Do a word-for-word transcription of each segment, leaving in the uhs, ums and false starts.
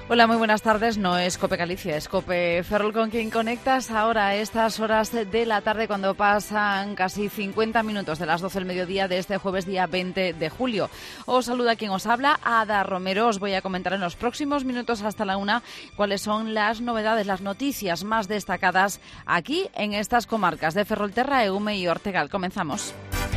Hola, muy buenas tardes. No es COPE Galicia, es COPE Ferrol con quien conectas ahora a estas horas de la tarde cuando pasan casi cincuenta minutos de las doce del mediodía de este jueves día veinte de julio. Os saluda quien os habla, Ada Romero. Os voy a comentar en los próximos minutos hasta la una cuáles son las novedades, las noticias más destacadas aquí en estas comarcas de Ferrolterra, Eume y Ortegal. Comenzamos.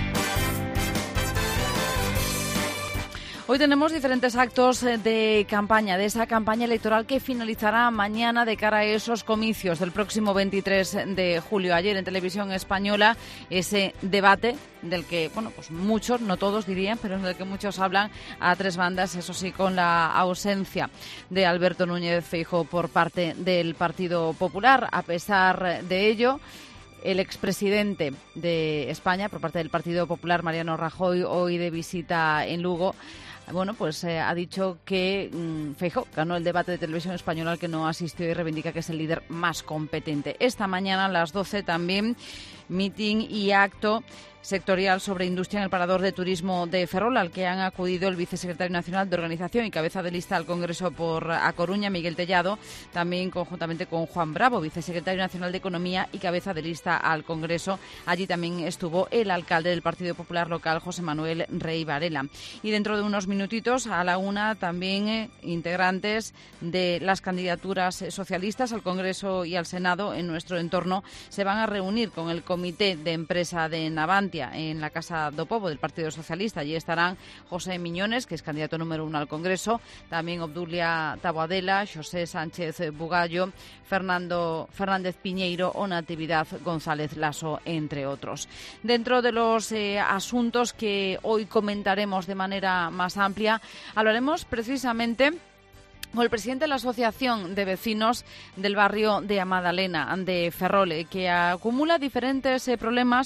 Hoy tenemos diferentes actos de campaña, de esa campaña electoral que finalizará mañana de cara a esos comicios del próximo veintitrés de julio. Ayer en Televisión Española ese debate del que, bueno, pues muchos, no todos dirían, pero del que muchos hablan a tres bandas, eso sí, con la ausencia de Alberto Núñez Feijóo por parte del Partido Popular. A pesar de ello, el expresidente de España, por parte del Partido Popular, Mariano Rajoy, hoy de visita en Lugo, bueno, pues eh, ha dicho que mmm, Feijóo ganó el debate de Televisión Española al que no asistió y reivindica que es el líder más competente. Esta mañana a las doce también mitin y acto sectorial sobre industria en el Parador de Turismo de Ferrol, al que han acudido el vicesecretario nacional de Organización y cabeza de lista al Congreso por A Coruña, Miguel Tellado, también conjuntamente con Juan Bravo, vicesecretario nacional de Economía y cabeza de lista al Congreso. Allí también estuvo el alcalde del Partido Popular local, José Manuel Rey Varela. Y dentro de unos minutitos, a la una, también eh, integrantes de las candidaturas socialistas al Congreso y al Senado en nuestro entorno se van a reunir con el Comité de Empresa de Navantia en la Casa do Pobo del Partido Socialista. Allí estarán José Miñones, que es candidato número uno al Congreso, también Obdulia Taboadela, José Sánchez Bugallo, Fernando Fernández Piñeiro o Natividad González Laso, entre otros. Dentro de los eh, asuntos que hoy comentaremos de manera más amplia, hablaremos precisamente con el presidente de la Asociación de Vecinos del barrio de Amadalena, de Ferrol, que acumula diferentes eh, problemas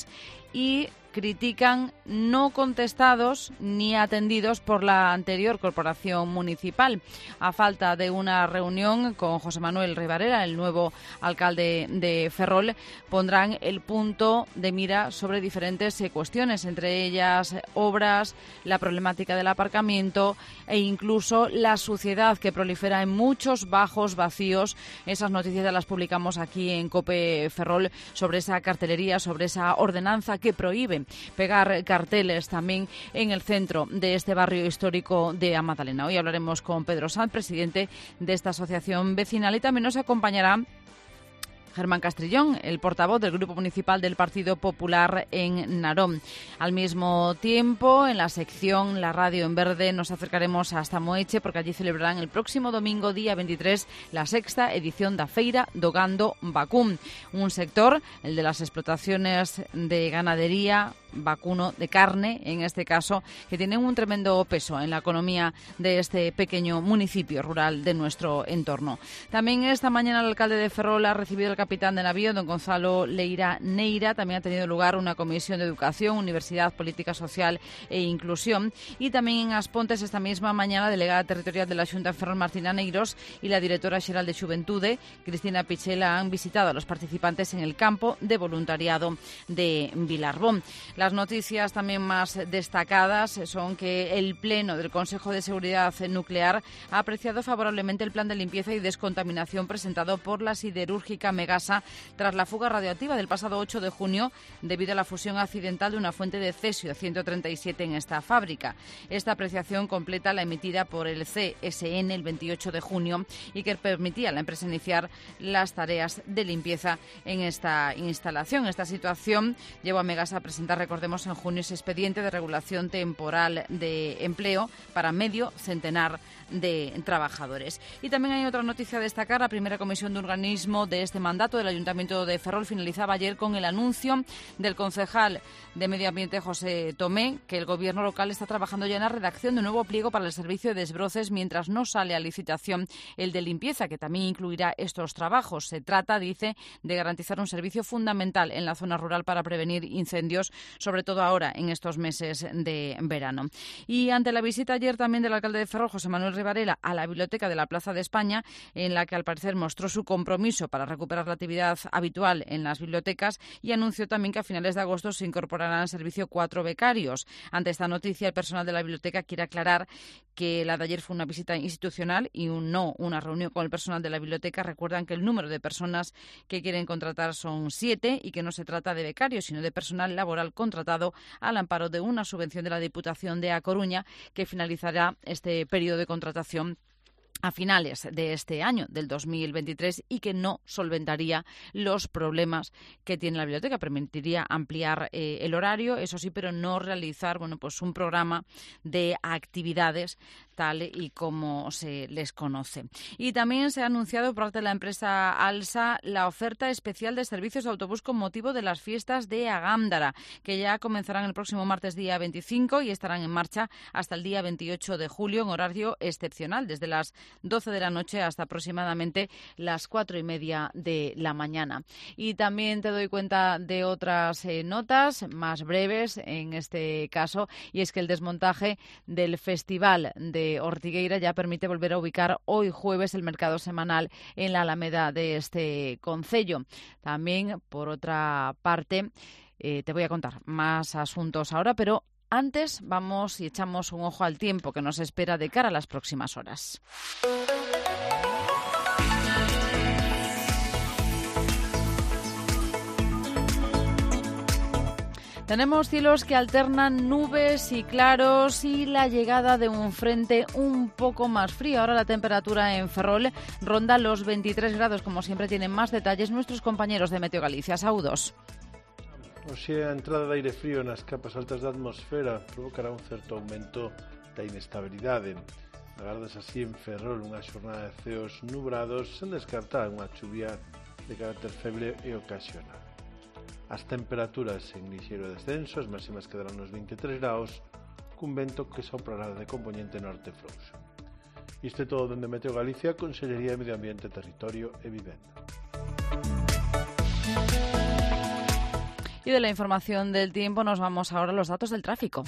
y critican no contestados ni atendidos por la anterior corporación municipal. A falta de una reunión con José Manuel Rey Varela, el nuevo alcalde de Ferrol, pondrán el punto de mira sobre diferentes eh, cuestiones, entre ellas obras, la problemática del aparcamiento e incluso la suciedad que prolifera en muchos bajos vacíos. Esas noticias ya las publicamos aquí en COPE Ferrol sobre esa cartelería, sobre esa ordenanza que prohíbe pegar carteles también en el centro de este barrio histórico de Amadalena. Hoy hablaremos con Pedro Sanz, presidente de esta asociación vecinal, y también nos acompañará Germán Castrillón, el portavoz del Grupo Municipal del Partido Popular en Narón. Al mismo tiempo, en la sección La Radio en Verde, nos acercaremos hasta Moeche, porque allí celebrarán el próximo domingo, día veintitrés, la sexta edición da Feira do Gando Vacún. Un sector, el de las explotaciones de ganadería, vacuno, de carne, en este caso, que tienen un tremendo peso en la economía de este pequeño municipio rural de nuestro entorno. También esta mañana el alcalde de Ferrol ha recibido el capitán de navío, don Gonzalo Leira Neira. También ha tenido lugar una comisión de Educación, Universidad, Política Social e Inclusión. Y también en Aspontes esta misma mañana, delegada territorial de la Xunta en Ferrol, Martina Neiros, y la directora xeral de Xuventude, Cristina Pichela, han visitado a los participantes en el campo de voluntariado de Vilarbón. Las noticias también más destacadas son que el Pleno del Consejo de Seguridad Nuclear ha apreciado favorablemente el plan de limpieza y descontaminación presentado por la siderúrgica Megasa tras la fuga radioactiva del pasado ocho de junio debido a la fusión accidental de una fuente de cesio ciento treinta y siete en esta fábrica. Esta apreciación completa la emitida por el C S N el veintiocho de junio y que permitía a la empresa iniciar las tareas de limpieza en esta instalación. Esta situación llevó a Megasa a presentar, recordemos, en junio ese expediente de regulación temporal de empleo para medio centenar de trabajadores. Y también hay otra noticia a destacar. La primera comisión de organismo de este mandato del Ayuntamiento de Ferrol finalizaba ayer con el anuncio del concejal de Medio Ambiente, José Tomé, que el gobierno local está trabajando ya en la redacción de un nuevo pliego para el servicio de desbroces mientras no sale a licitación el de limpieza, que también incluirá estos trabajos. Se trata, dice, de garantizar un servicio fundamental en la zona rural para prevenir incendios, sobre todo ahora en estos meses de verano. Y ante la visita ayer también del alcalde de Ferrol, José Manuel Rivarela, a la biblioteca de la Plaza de España, en la que al parecer mostró su compromiso para recuperar la actividad habitual en las bibliotecas, y anunció también que a finales de agosto se incorporarán al servicio cuatro becarios. Ante esta noticia, el personal de la biblioteca quiere aclarar que la de ayer fue una visita institucional y un no una reunión con el personal de la biblioteca. Recuerdan que el número de personas que quieren contratar son siete y que no se trata de becarios, sino de personal laboral contratado al amparo de una subvención de la Diputación de A Coruña, que finalizará este periodo de contratación a finales de este año, del dos mil veintitrés, y que no solventaría los problemas que tiene la biblioteca. Permitiría ampliar eh, el horario, eso sí, pero no realizar bueno, pues un programa de actividades tal y como se les conoce. Y también se ha anunciado por parte de la empresa Alsa la oferta especial de servicios de autobús con motivo de las fiestas de Agándara, que ya comenzarán el próximo martes día veinticinco y estarán en marcha hasta el día veintiocho de julio en horario excepcional, desde las doce de la noche hasta aproximadamente las cuatro y media de la mañana. Y también te doy cuenta de otras eh, notas más breves en este caso, y es que el desmontaje del Festival de Ortigueira ya permite volver a ubicar hoy jueves el mercado semanal en la Alameda de este concello. También, por otra parte, eh, te voy a contar más asuntos ahora, pero antes vamos y echamos un ojo al tiempo que nos espera de cara a las próximas horas. Tenemos cielos que alternan nubes y claros y la llegada de un frente un poco más frío. Ahora la temperatura en Ferrol ronda los veintitrés grados. Como siempre, tienen más detalles nuestros compañeros de Meteo Galicia. Saúdos. Oxe, a entrada de aire frío nas capas altas da atmosfera provocará un certo aumento da inestabilidade. Agardas así en Ferrol unha xornada de ceos nubrados sen descartar unha chuvia de carácter feble e ocasional. As temperaturas en lixeiro descenso, as máximas quedarán nos veintitrés graus, cun vento que soprará de componente norte frouxo. Isto é todo dende Meteo Galicia, Consellería de Medio Ambiente, Territorio e Vivenda. Y de la información del tiempo nos vamos ahora a los datos del tráfico.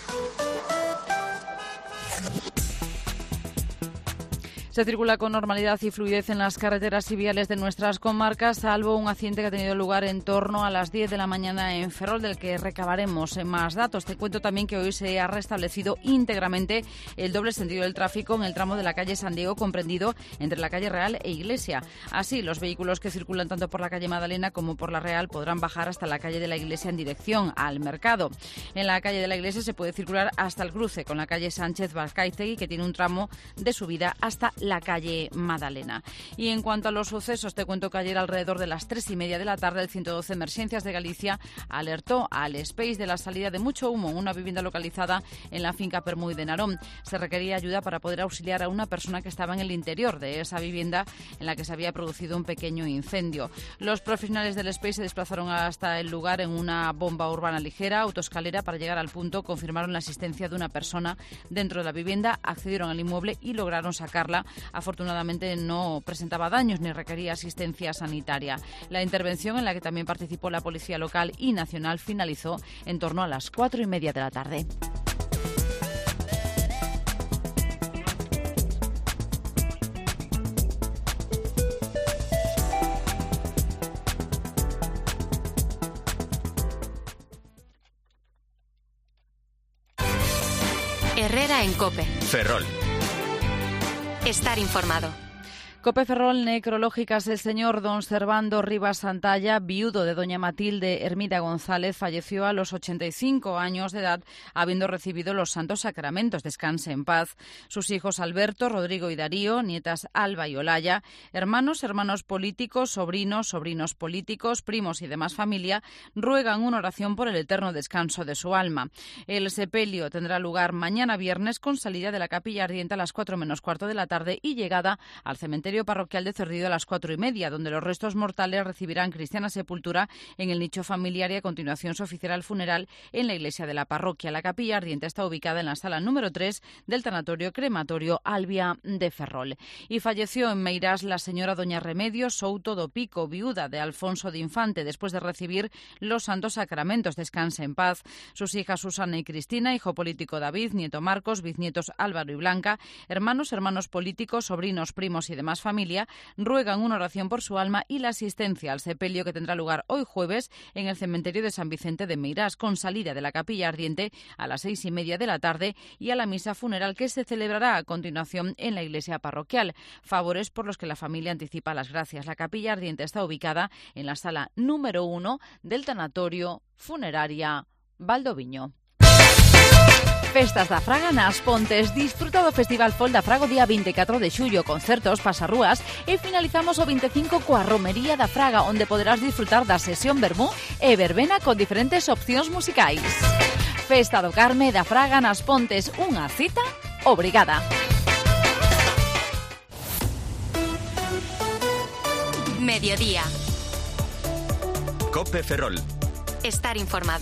Se circula con normalidad y fluidez en las carreteras y viales de nuestras comarcas, salvo un accidente que ha tenido lugar en torno a las diez de la mañana en Ferrol, del que recabaremos más datos. Te cuento también que hoy se ha restablecido íntegramente el doble sentido del tráfico en el tramo de la calle San Diego, comprendido entre la calle Real e Iglesia. Así, los vehículos que circulan tanto por la calle Madalena como por la Real podrán bajar hasta la calle de la Iglesia en dirección al mercado. En la calle de la Iglesia se puede circular hasta el cruce con la calle Sánchez Vázquez, que tiene un tramo de subida hasta la calle Madalena. Y en cuanto a los sucesos, te cuento que ayer alrededor de las tres y media de la tarde el ciento doce Emergencias de Galicia alertó al Space de la salida de mucho humo en una vivienda localizada en la finca Permuy de Narón. Se requería ayuda para poder auxiliar a una persona que estaba en el interior de esa vivienda en la que se había producido un pequeño incendio. Los profesionales del Space se desplazaron hasta el lugar en una bomba urbana ligera, autoescalera. Para llegar al punto confirmaron la existencia de una persona dentro de la vivienda, accedieron al inmueble y lograron sacarla. Afortunadamente no presentaba daños ni requería asistencia sanitaria. La intervención, en la que también participó la policía local y nacional, finalizó en torno a las cuatro y media de la tarde. Herrera en COPE. Ferrol. Estar informado. COPE Ferrol, necrológicas. El señor don Servando Rivas Santalla, viudo de doña Matilde Hermida González, falleció a los ochenta y cinco años de edad, habiendo recibido los santos sacramentos. Descanse en paz. Sus hijos Alberto, Rodrigo y Darío, nietas Alba y Olaya, hermanos, hermanos políticos, sobrinos, sobrinos políticos, primos y demás familia, ruegan una oración por el eterno descanso de su alma. El sepelio tendrá lugar mañana viernes, con salida de la capilla ardiente a las cuatro menos cuarto de la tarde y llegada al cementerio cementerio parroquial de Cerdido a las cuatro y media, donde los restos mortales recibirán cristiana sepultura en el nicho familiar y a continuación se oficiará el funeral en la iglesia de la parroquia. La capilla ardiente está ubicada en la sala número tres del tanatorio crematorio Albia de Ferrol. Y falleció en Meirás la señora doña Remedios Souto do Pico, viuda de Alfonso de Infante, después de recibir los santos sacramentos. Descanse en paz. Sus hijas Susana y Cristina, hijo político David, nieto Marcos, bisnietos Álvaro y Blanca, hermanos, hermanos políticos, sobrinos, primos y demás familia, ruegan una oración por su alma y la asistencia al sepelio que tendrá lugar hoy jueves en el cementerio de San Vicente de Meirás, con salida de la capilla ardiente a las seis y media de la tarde y a la misa funeral que se celebrará a continuación en la iglesia parroquial. Favores por los que la familia anticipa las gracias. La capilla ardiente está ubicada en la sala número uno del tanatorio funeraria Valdoviño. Festas da Fraga nas Pontes. Disfruta do Festival Folk da Fraga o día vinte e catro de xullo, concertos, pasarrúas e finalizamos o vinte e cinco coa Romería da Fraga, onde poderás disfrutar da sesión vermú e verbena con diferentes opcións musicais. Festa do Carme da Fraga nas Pontes, unha cita obrigada. Mediodía. COPE Ferrol. Estar informado.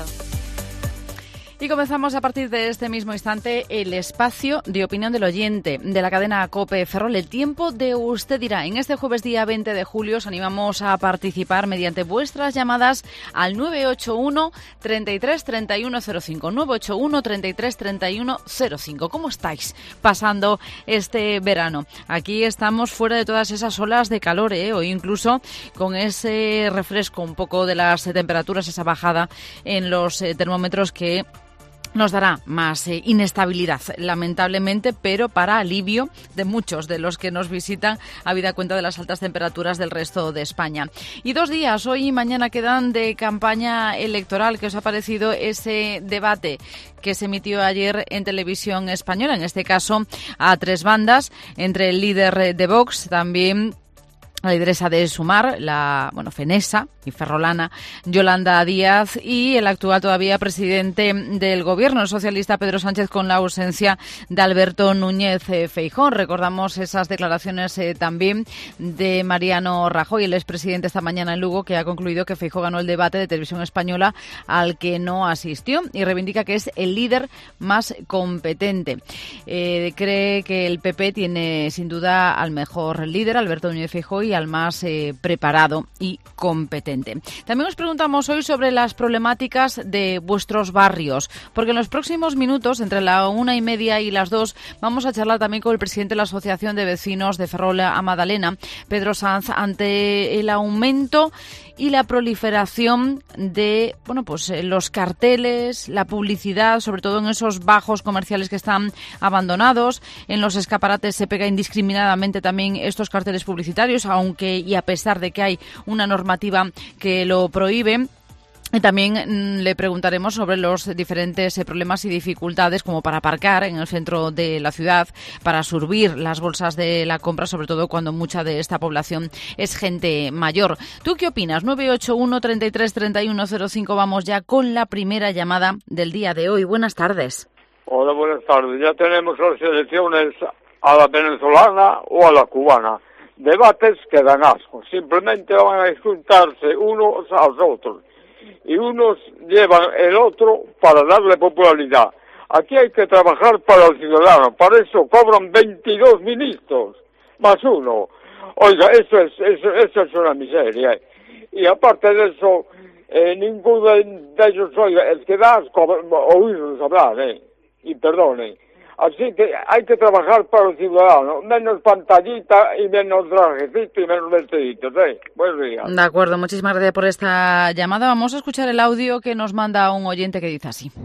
Y comenzamos a partir de este mismo instante el espacio de opinión del oyente de la cadena COPE Ferrol. El tiempo de Usted dirá. En este jueves día veinte de julio os animamos a participar mediante vuestras llamadas al nueve ocho uno, treinta y tres, treinta y uno cero cinco. nueve ocho uno, treinta y tres, treinta y uno cero cinco. ¿Cómo estáis pasando este verano? Aquí estamos fuera de todas esas olas de calor, ¿eh? Hoy incluso con ese refresco un poco de las temperaturas, esa bajada en los eh, termómetros que nos dará más eh, inestabilidad, lamentablemente, pero para alivio de muchos de los que nos visitan, habida cuenta de las altas temperaturas del resto de España. Y dos días, hoy y mañana, quedan de campaña electoral. ¿Qué os ha parecido ese debate que se emitió ayer en televisión española? En este caso, a tres bandas, entre el líder de Vox, también la lideresa de Sumar, la bueno fenesa y ferrolana Yolanda Díaz, y el actual todavía presidente del gobierno, el socialista Pedro Sánchez, con la ausencia de Alberto Núñez eh, Feijóo. Recordamos esas declaraciones eh, también de Mariano Rajoy, el expresidente, esta mañana en Lugo, que ha concluido que Feijóo ganó el debate de televisión española al que no asistió y reivindica que es el líder más competente. Eh, cree que el P P tiene sin duda al mejor líder, Alberto Núñez Feijóo, y al más eh, preparado y competente. También os preguntamos hoy sobre las problemáticas de vuestros barrios, porque en los próximos minutos, entre la una y media y las dos, vamos a charlar también con el presidente de la Asociación de Vecinos de Ferrol a Madalena, Pedro Sanz, ante el aumento y la proliferación de bueno pues los carteles, la publicidad, sobre todo en esos bajos comerciales que están abandonados. En los escaparates se pega indiscriminadamente también estos carteles publicitarios, aunque y a pesar de que hay una normativa que lo prohíbe. Y también mmm, le preguntaremos sobre los diferentes eh, problemas y dificultades, como para aparcar en el centro de la ciudad, para surtir las bolsas de la compra, sobre todo cuando mucha de esta población es gente mayor. ¿Tú qué opinas? nueve ocho uno, treinta y tres, treinta y uno cero cinco. Vamos ya con la primera llamada del día de hoy. Buenas tardes. Hola, buenas tardes. Ya tenemos las elecciones a la venezolana o a la cubana. Debates que dan asco. Simplemente van a insultarse unos a los otros. Y unos llevan el otro para darle popularidad. Aquí hay que trabajar para el ciudadano. Para eso cobran veintidós ministros, más uno. Oiga, eso es, eso, eso es una miseria. Y aparte de eso, eh, ninguno de ellos, oiga, es que da asco oírnos hablar, eh. Y perdonen. Así que hay que trabajar para el ciudadano, menos pantallita y menos trajecito y menos vestiditos, ¿eh? Buenos días. De acuerdo, muchísimas gracias por esta llamada. Vamos a escuchar el audio que nos manda un oyente que dice así.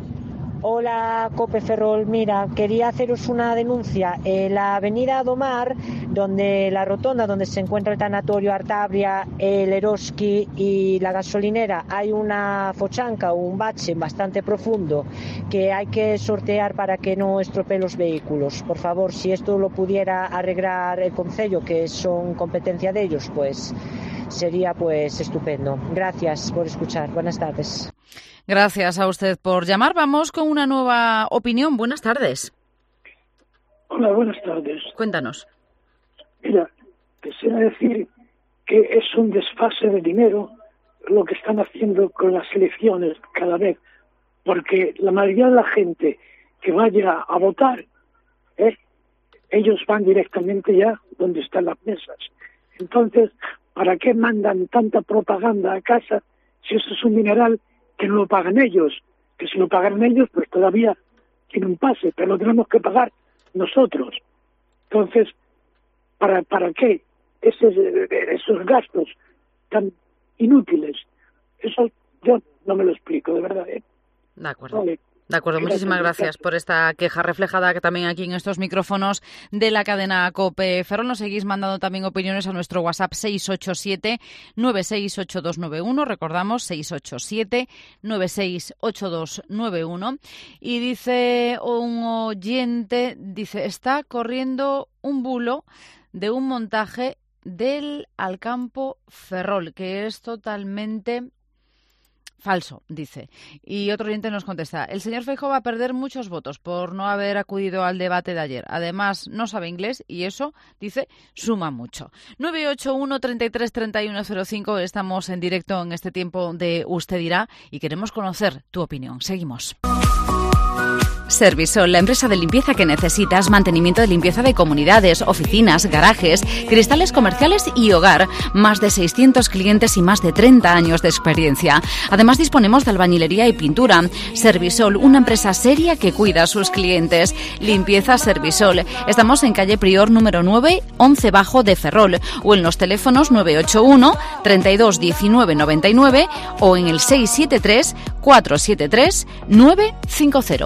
Hola, Cope Ferrol. Mira, quería haceros una denuncia. En la avenida Domar, donde la rotonda donde se encuentra el tanatorio Artabria, el Eroski y la gasolinera, hay una fochanca o un bache bastante profundo que hay que sortear para que no estropee los vehículos. Por favor, si esto lo pudiera arreglar el concello, que son competencia de ellos, pues sería pues estupendo. Gracias por escuchar. Buenas tardes. Gracias a usted por llamar. Vamos con una nueva opinión. Buenas tardes. Hola, buenas tardes. Cuéntanos. Mira, quisiera decir que es un desfase de dinero lo que están haciendo con las elecciones cada vez, porque la mayoría de la gente que vaya a votar, ¿eh? ellos van directamente ya donde están las mesas. Entonces, ¿para qué mandan tanta propaganda a casa si eso es un mineral que no lo pagan ellos? Que si lo pagan ellos, pues todavía tiene un pase, pero lo tenemos que pagar nosotros. Entonces, ¿para para qué esos, esos gastos tan inútiles? Eso yo no me lo explico, de verdad, ¿eh? De acuerdo. Vale. De acuerdo, muchísimas gracias por esta queja reflejada también aquí en estos micrófonos de la cadena COPE Ferrol. Nos seguís mandando también opiniones a nuestro WhatsApp seis ocho siete, nueve seis ocho dos nueve uno. Recordamos, seis ocho siete, nueve seis ocho dos nueve uno. Y dice un oyente, dice, está corriendo un bulo de un montaje del Alcampo Ferrol, que es totalmente falso, dice. Y otro oyente nos contesta, el señor Feijóo va a perder muchos votos por no haber acudido al debate de ayer. Además, no sabe inglés y eso, dice, suma mucho. nueve ocho uno, treinta y tres, treinta y uno cero cinco, estamos en directo en este tiempo de Usted dirá y queremos conocer tu opinión. Seguimos. Servisol, la empresa de limpieza que necesitas, mantenimiento de limpieza de comunidades, oficinas, garajes, cristales comerciales y hogar. Más de seiscientos clientes y más de treinta años de experiencia. Además disponemos de albañilería y pintura. Servisol, una empresa seria que cuida a sus clientes. Limpieza Servisol. Estamos en calle Prior número nueve, once bajo de Ferrol, o en los teléfonos nueve ocho uno, treinta y dos, diecinueve, noventa y nueve o en el seis siete tres, cuatro siete tres, nueve cinco cero.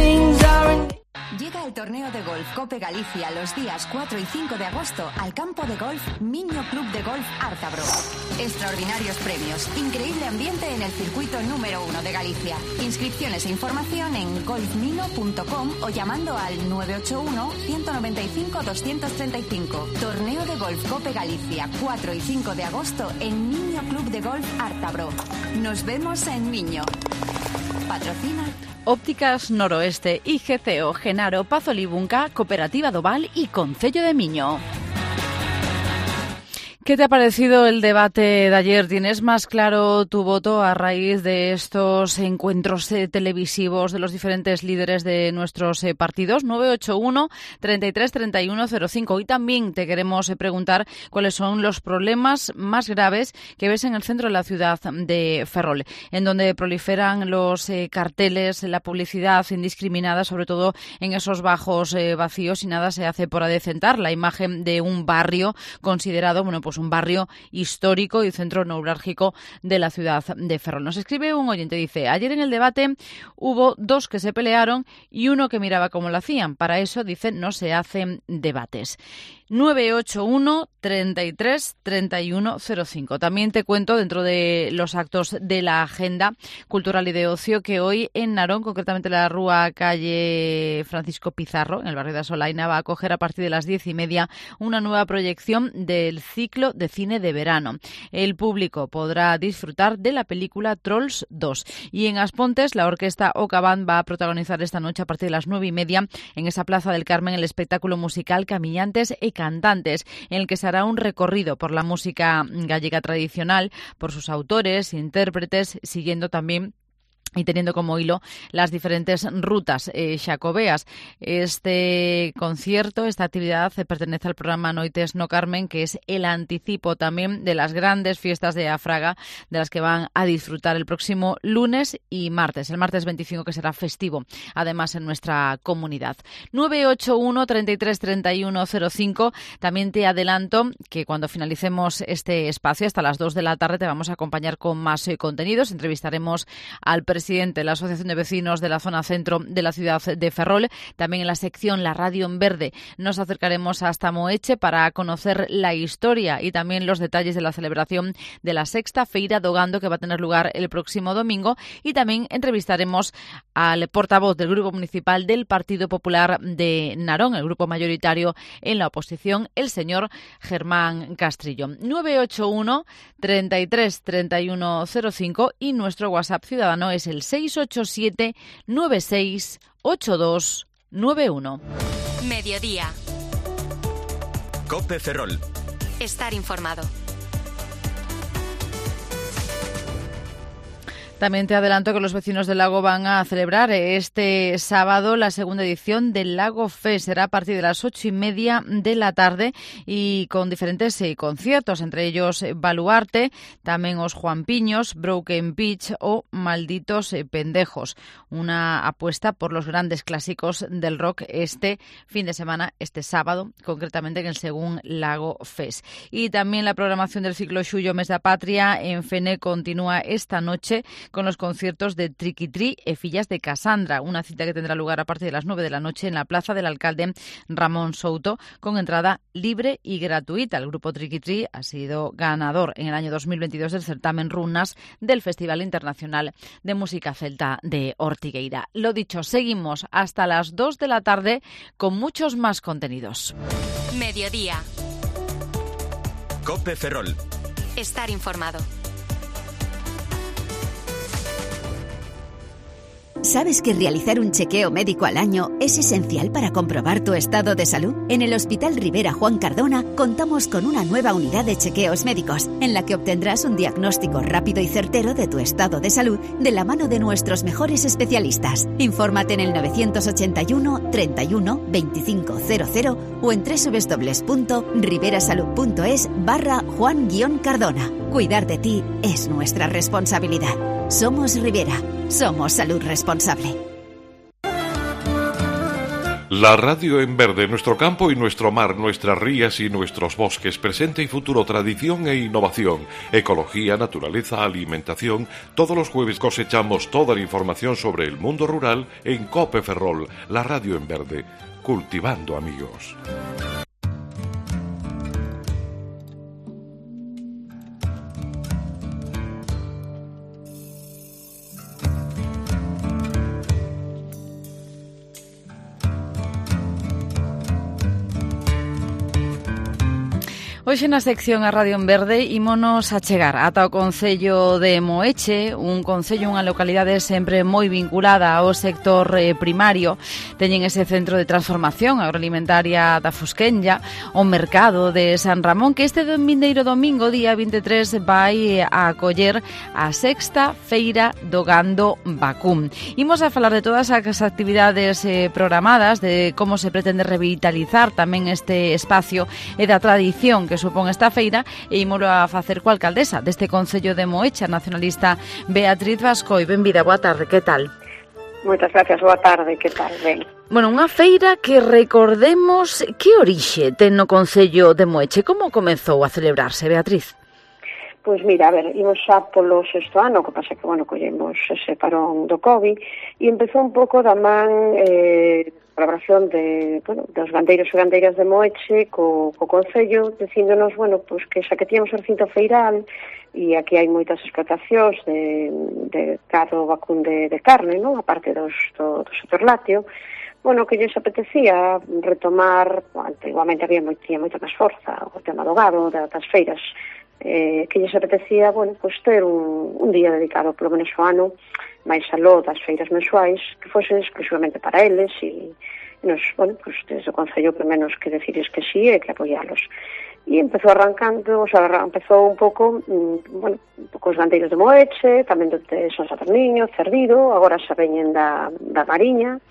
Llega el torneo de golf Cope Galicia los días cuatro y cinco de agosto al campo de golf Miño Club de Golf Ártabro. Extraordinarios premios, increíble ambiente en el circuito número uno de Galicia. Inscripciones e información en golfmino punto com o llamando al nueve ocho uno, ciento noventa y cinco, doscientos treinta y cinco. Torneo de golf Cope Galicia cuatro y cinco de agosto en Miño Club de Golf Ártabro. Nos vemos en Miño. Patrocina Ópticas Noroeste, I G C O, Genaro, Pazo Libunca, Cooperativa Doval y Concello de Miño. ¿Qué te ha parecido el debate de ayer? ¿Tienes más claro tu voto a raíz de estos encuentros eh, televisivos de los diferentes líderes de nuestros eh, partidos? nueve ocho uno, treinta y tres, treinta y uno cero cinco. Y también te queremos eh, preguntar cuáles son los problemas más graves que ves en el centro de la ciudad de Ferrol, en donde proliferan los eh, carteles, la publicidad indiscriminada, sobre todo en esos bajos eh, vacíos, y nada se hace por adecentar la imagen de un barrio considerado, bueno, pues un barrio histórico y centro neurálgico de la ciudad de Ferrol. Nos escribe un oyente, dice, ayer en el debate hubo dos que se pelearon y uno que miraba cómo lo hacían. Para eso, dice, no se hacen debates. nueve ocho uno, treinta y tres, treinta y uno cero cinco. También te cuento, dentro de los actos de la agenda cultural y de ocio, que hoy en Narón, concretamente la Rúa calle Francisco Pizarro, en el barrio de Asolaina, va a acoger a partir de las diez y media una nueva proyección del ciclo de cine de verano. El público podrá disfrutar de la película Trolls dos. Y en Aspontes, la orquesta Ocaban va a protagonizar esta noche a partir de las nueve y media en esa Plaza del Carmen el espectáculo musical Camillantes e Cantantes, en el que se hará un recorrido por la música gallega tradicional, por sus autores, intérpretes, siguiendo también y teniendo como hilo las diferentes rutas eh, xacobeas. Este concierto, esta actividad eh, pertenece al programa Noites no Carmen, que es el anticipo también de las grandes fiestas de Afraga, de las que van a disfrutar el próximo lunes y martes, el martes veinticinco, que será festivo, además, en nuestra comunidad. nueve ocho uno, treinta y tres, treinta y uno cero cinco. También te adelanto que cuando finalicemos este espacio, hasta las dos de la tarde, te vamos a acompañar con más eh, contenidos. Entrevistaremos al presidente presidente de la Asociación de Vecinos de la Zona Centro de la ciudad de Ferrol. También en la sección La Radio en Verde nos acercaremos hasta Moeche para conocer la historia y también los detalles de la celebración de la sexta Feira do Gando, que va a tener lugar el próximo domingo. Y también entrevistaremos al portavoz del Grupo Municipal del Partido Popular de Narón, el grupo mayoritario en la oposición, el señor Germán Castrillo. nueve ocho uno, treinta y tres, treinta y uno cero cinco y nuestro WhatsApp ciudadano es el seis ocho siete, nueve seis ocho dos nueve uno. Mediodía. COPE Ferrol. Estar informado. También te adelanto que los vecinos del Lago van a celebrar este sábado la segunda edición del Lago Fest. Será a partir de las ocho y media de la tarde y con diferentes eh, conciertos, entre ellos eh, Baluarte, también Os Juan Piños, Broken Beach o Malditos eh, Pendejos. Una apuesta por los grandes clásicos del rock este fin de semana, este sábado, concretamente en el Según Lago Fest. Y también la programación del ciclo Xullo Mes da Patria en Fene continúa esta noche con los conciertos de Triquitrí e Fillas de Casandra, una cita que tendrá lugar a partir de las nueve de la noche en la plaza del alcalde Ramón Souto, con entrada libre y gratuita. El grupo Triquitrí ha sido ganador en el año dos mil veintidós del certamen Runas del Festival Internacional de Música Celta de Ortigueira. Lo dicho, seguimos hasta las dos de la tarde con muchos más contenidos. Mediodía. COPE Ferrol. Estar informado. ¿Sabes que realizar un chequeo médico al año es esencial para comprobar tu estado de salud? En el Hospital Rivera Juan Cardona contamos con una nueva unidad de chequeos médicos en la que obtendrás un diagnóstico rápido y certero de tu estado de salud de la mano de nuestros mejores especialistas. Infórmate en el novecientos ochenta y uno, treinta y uno, veinticinco cero cero o en doble u doble u doble u punto riverasalud punto es barra Juan Cardona. Cuidar de ti es nuestra responsabilidad. Somos Rivera. Somos salud responsable. La radio en verde, nuestro campo y nuestro mar, nuestras rías y nuestros bosques, presente y futuro, tradición e innovación, ecología, naturaleza, alimentación. Todos los jueves cosechamos toda la información sobre el mundo rural en COPE Ferrol, la radio en verde, cultivando amigos. Hoxe na sección A Radio en Verde ímonos a chegar ata o concello de Moeche, un concello, unha localidade sempre moi vinculada ao sector eh, primario. Teñen ese centro de transformación agroalimentaria da Fosquenlla, o mercado de San Ramón, que este vindeiro domingo, día vinte e tres, vai a acoller a sexta feira do gando vacún. Imos a falar de todas as actividades eh, programadas, de como se pretende revitalizar tamén este espacio e da tradición que supón esta feira, e ímolo a facer coa alcaldesa deste concello de Moeche, a nacionalista Beatriz Bascoi. Benvida, boa tarde, que tal? Moitas gracias, boa tarde, que tal? Ben. Bueno, unha feira que recordemos que orixe ten no concello de Moeche. Como comezou a celebrarse, Beatriz? Pois mira, a ver, imos xa polo sexto ano, que pasa que, bueno, collemos ese parón do COVID, e empezou un pouco da man eh, colaboración de, bueno, dos gandeiros e gandeiras de Moeche co, co Concello, dicíndonos, bueno, pois que xa que tíamos o recinto feiral e aquí hai moitas explotacións de, de gado vacún de, de carne, non? A parte dos, do, do sector lácteo, bueno, que lles apetecía retomar, antiguamente había moita, moita máis forza o tema do gado, das feiras, eh, que lles apetecía, bueno, pois ter un, un día dedicado polo menos ao ano, máis aló das feiras mensuais, que fose exclusivamente para eles e, e nos, bueno, pues desde o Concello que menos que deciris que sí e que apoialos. E empezou arrancando, o sea, empezou un pouco, mm, bueno, un pouco os gandeiros de Moeche, tamén de Son Saturniño, Cerdido, agora xa veñen da, da Mariña,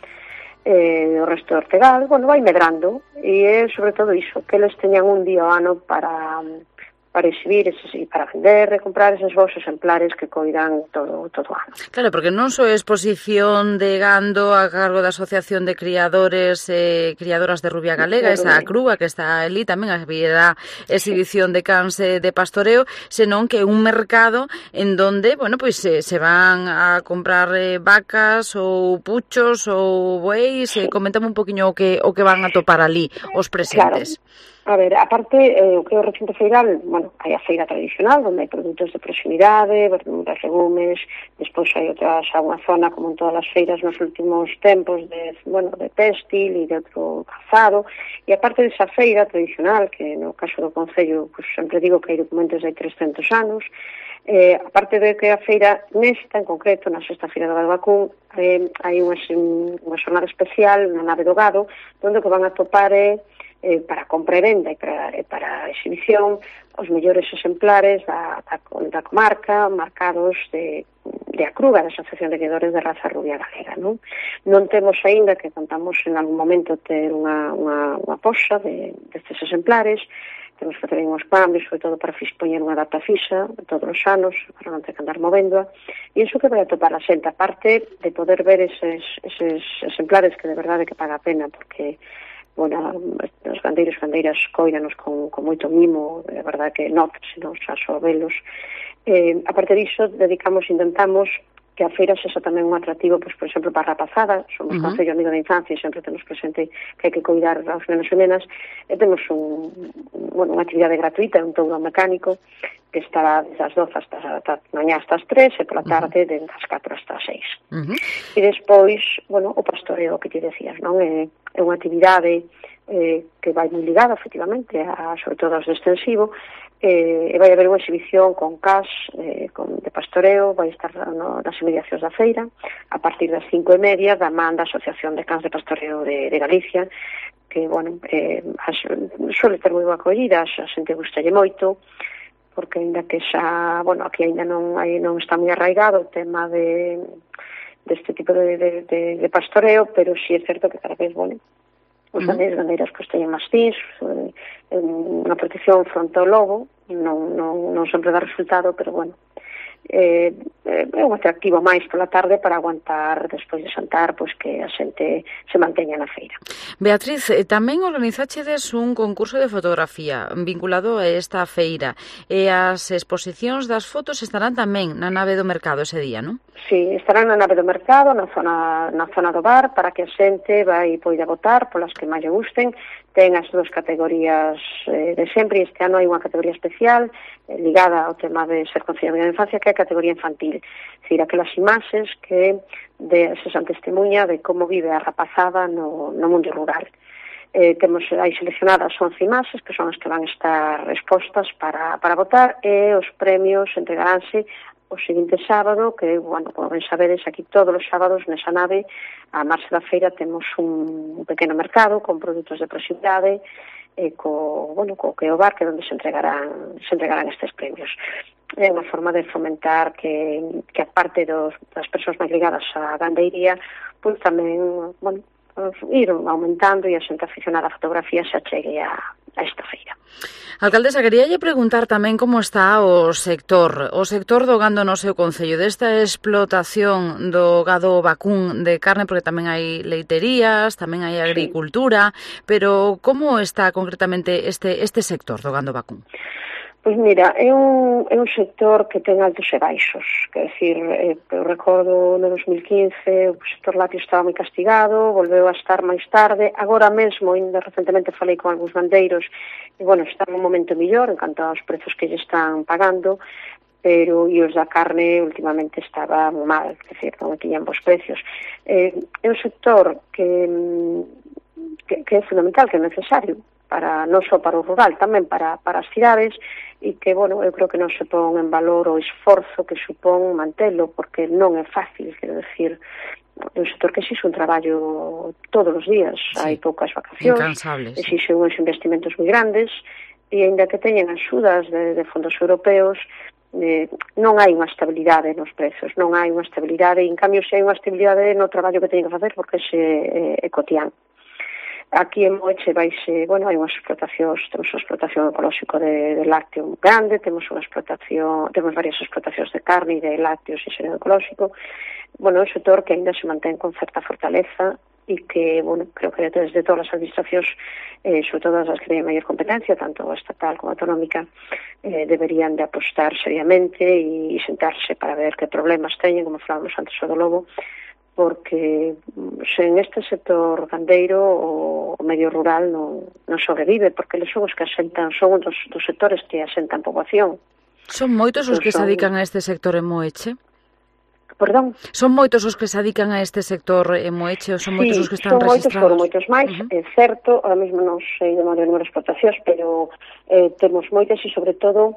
eh, o resto de Ortegal, bueno, vai medrando, e é sobre todo iso, que eles teñan un día ao ano para... para exhibir eses, e para vender e comprar eses vos exemplares que coidan todo, todo o ano. Claro, porque non só é exposición de gando a cargo da Asociación de Criadores e eh, Criadoras de Rubia Galega, esa crúa que está ali, tamén había exhibición de cans de pastoreo, senón que é un mercado en donde, bueno, pois pues, eh, se van a comprar eh, vacas ou puchos ou bueis, eh, coméntame un poquinho o que, o que van a topar ali os presentes. Claro. A ver, aparte, eh, o que é o recinto feiral, bueno, hai a feira tradicional, onde hai produtos de proximidade, verduras, legumes, despois hai outra xa unha zona, como en todas as feiras nos últimos tempos, de, bueno, de textil e de outro calzado, e aparte desa feira tradicional, que no caso do Concello, pues, sempre digo que hai documentos de hai trescentos anos, Eh, aparte de que a feira nesta, en concreto, na sexta feira do Gado Vacún, eh, hai unha, unha xornada especial na nave do Gado, onde que van a topar eh, eh, para compra e venda e para, e para exhibición os mellores exemplares da, da, da comarca, marcados de, de Acruga, da Asociación de Criadores de Raza Rubia Galega. Non, non temos aínda, que contamos en algún momento ter unha, unha, unha poxa de, destes exemplares. Temos que facer uns cambios, sobre todo para dispoñer unha data fixa todos os anos, para non ter que andar movendo. E iso que vai a topar a xente, aparte de poder ver eses, eses exemplares que de verdade que paga a pena, porque, bueno, os gandeiros e gandeiras coídanos con, con moito mimo, de verdade que notas, non xa só velos. Eh, aparte diso, dedicamos, intentamos que a feira sexa tamén un atractivo, pois, por exemplo, para a rapazada. Somos uh-huh. Concello Amigo da Infancia e sempre temos presente que hai que cuidar aos nenos e nenas, e temos un, bueno, unha actividade gratuita, un touro mecánico, que estará desde as doce hasta a mañá hasta as tres e pola tarde uh-huh. desde as catro hasta as seis. Uh-huh. E despois, bueno, o pastoreo que te decías, non? É, é unha actividade eh, que vai moi ligada, efectivamente, a, sobre todo aos de extensivo, eh, e vai haber unha exhibición con cas eh, con, de pastoreo, vai estar no, nas inmediacións da feira, a partir das cinco e media da man da Asociación de Cans de Pastoreo de, de Galicia, que, bueno, eh, as, suele ter moi boa acollida, a xente gustalle moito, porque ainda que xa, bueno, aquí ainda non, aí non está moi arraigado o tema de deste tipo de, de, de, de pastoreo, pero si é certo que cada vez, bueno, os gandeiros, gandeiras que teñen mastís, eh, unha protección fronte ao lobo, non, non, non sempre dá resultado, pero, bueno, eh, é un atractivo máis pola tarde para aguantar despois de xantar, pois que a xente se manteña na feira. Beatriz, tamén organizáchedes un concurso de fotografía vinculado a esta feira, e as exposicións das fotos estarán tamén na nave do mercado ese día, non? Sí, estarán na nave do mercado, na zona, na zona do bar, para que a xente vai poida votar polas que máis lle gusten. Ten as dúas categorías eh, de sempre, e este ano hai unha categoría especial eh, ligada ao tema de ser Concello Amigo da Infancia, que é a categoría infantil. É dicir, aquelas imaxes que de, se son testemunha de como vive a rapazada no, no mundo rural. Eh, temos aí seleccionadas once imaxes que son as que van estar expostas para, para votar, e os premios entregaránse o seguinte sábado, que, bueno, como ben sabedes, aquí todos os sábados nesa nave, a marcha da feira, temos un pequeno mercado con produtos de proximidade, e co, bueno, co que o bar, que é onde se entregarán, se entregarán estes premios. É unha forma de fomentar que, que a parte dos, das persoas máis ligadas á gandeiría, pois tamén, bueno, ir aumentando e a xente aficionada á fotografía se achegue a, a esta feira. Alcaldesa, queríalle preguntar tamén como está o sector, o sector do gando no seu concello, desta explotación do gado vacún de carne, porque tamén hai leiterías, tamén hai agricultura, sí. Pero como está concretamente este, este sector do gando vacún? Pois mira, é un, é un sector que ten altos e baixos, quer decir, eh, eu recordo no dos mil quince o sector lácteo estaba moi castigado, volveu a estar máis tarde, agora mesmo, ainda recentemente falei con algúns gandeiros, e bueno, está nun momento mellor en canto aos prezos que lle están pagando, pero e os da carne últimamente estaba mal, quer decir, non tiñan bons precios. Eh, é un sector que, que, que é fundamental, que é necesario, para non só para o rural, tamén para, para as cidades, e que, bueno, eu creo que non se pon en valor o esforzo que supón mantelo, porque non é fácil, quero decir, é un sector que exixe un traballo todos os días, sí. Hai poucas vacacións, exixe uns investimentos moi grandes, e ainda que teñen axudas de, de fondos europeos, eh, non hai unha estabilidade nos prezos, non hai unha estabilidade, e en cambio se hai unha estabilidade no traballo que teñen que facer, porque se é, é cotián. Aquí en Moeche vaise, bueno, hai unhas explotacións, temos unha explotación ecolóxico de, de lácteo grande, temos unha explotación, temos varias explotacións de carne e de lácteos e xereo ecolóxico. Bueno, é un sector que ainda se mantén con certa fortaleza e que, bueno, creo que desde todas as administracións, eh, sobre todo as que teñen maior competencia, tanto estatal como autonómica, eh, deberían de apostar seriamente e sentarse para ver que problemas teñen, como falábamos antes do lobo, porque sen este sector gandeiro o medio rural non, non sobrevive, porque eles son os que asentan, son dos, dos sectores que asentan poboación. Son moitos os que son... se dedican a este sector en Moeche? Perdón? Son moitos os que se dedican a este sector en Moeche ou son moitos sí, os que están son registrados? Sí, son moitos, foron moitos máis, uh-huh. É certo, ahora mesmo non sei de modo número de explotacións, pero eh, temos moitas e sobre todo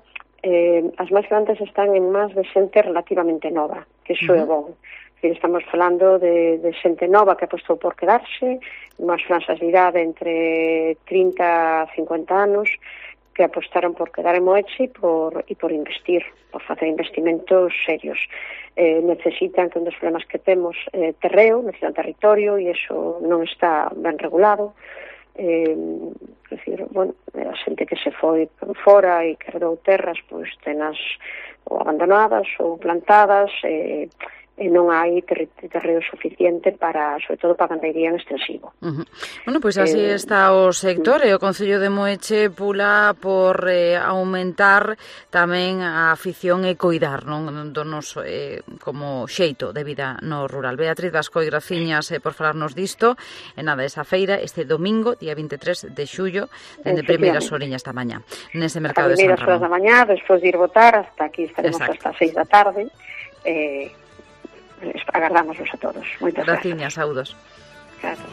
eh, as máis grandes están en máis de xente relativamente nova, que iso é bon. Estamos falando de, de xente nova que apostou por quedarse, unhas franxas de idade entre trinta a cincuenta anos, que apostaron por quedar en Moeche e por, e por investir, por facer investimentos serios. Eh, necesitan, que un dos problemas que temos, eh, terreo, necesitan territorio, e iso non está ben regulado. Eh, decir, bueno, a xente que se foi fora e que herdou terras, pois tenas ou abandonadas ou plantadas, e, e non hai ter terreo suficiente para, sobre todo, para a gandeiría en extensivo. Uh -huh. Bueno, pois así eh, está o sector, e o Concello de Moeche pula por eh, aumentar tamén a afición e coidar, non, do noso eh, como xeito de vida no rural. Beatriz Bascoi, graciñas eh, por falarnos disto. E nada, esa feira este domingo, día vinte e tres de xullo, dende primeiras oriñas da mañá, nese mercado de San Ramón. A primeiras horas da mañá, despois de ir votar, hasta aquí estaremos hasta as seis da tarde. Eh, agardámoslos a todos. Moitas gracias. Gracias. Saúdos. Gracias.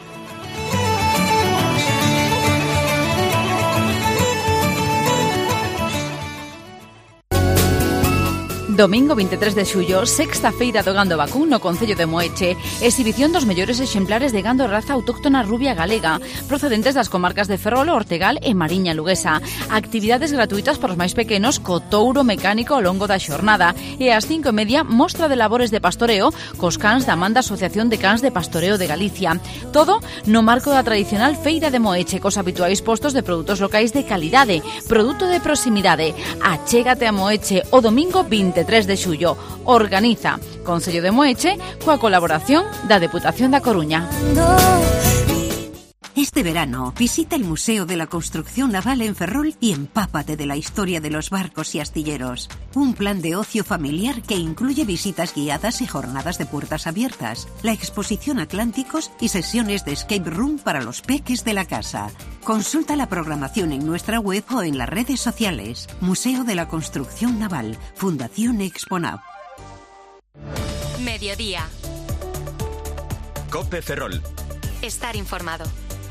Domingo vinte e tres de xullo, sexta feira do gando vacún no Concello de Moeche, exhibición dos mellores exemplares de gando raza autóctona rubia galega, procedentes das comarcas de Ferrol, Ortegal e Mariña Luguesa. Actividades gratuitas para os máis pequenos co touro mecánico ao longo da xornada, e ás cinco e media mostra de labores de pastoreo cos cans da Manda Asociación de Cans de Pastoreo de Galicia. Todo no marco da tradicional feira de Moeche, cos habituais postos de produtos locais de calidade, produto de proximidade. Achégate a Moeche o domingo vinte e tres de xullo. Organiza Concello de Moeche coa colaboración da Deputación da Coruña. Este verano, visita el Museo de la Construcción Naval en Ferrol y empápate de la historia de los barcos y astilleros. Un plan de ocio familiar que incluye visitas guiadas y jornadas de puertas abiertas, la exposición Atlánticos y sesiones de escape room para los peques de la casa. Consulta la programación en nuestra web o en las redes sociales. Museo de la Construcción Naval, Fundación Exponav. Mediodía. COPE Ferrol. Estar informado.